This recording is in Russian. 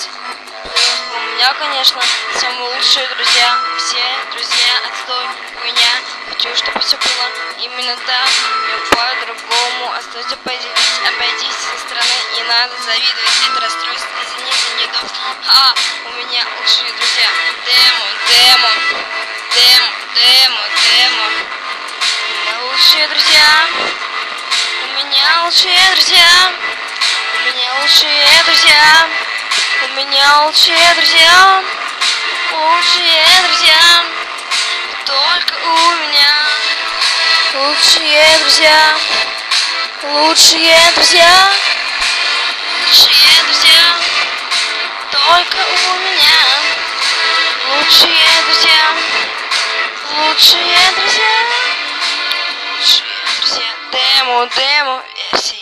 поделитесь. У меня, конечно, самые лучшие друзья. Все друзья отстой у меня. Хочу, чтобы все было именно так, не по-другому. Остается поделитесь, обойтись со стороны. Не надо завидовать, это расстройство. Извините, не до. У меня лучшие друзья. Демо. У меня лучшие друзья. У меня лучшие друзья. У меня лучшие друзья. У меня лучшие друзья. Лучшие друзья. Только у меня. Лучшие друзья. Лучшие друзья. Лучшие друзья. Только у меня. Лучшие друзья. Лучшие друзья. Лучшие друзья. Демо версии.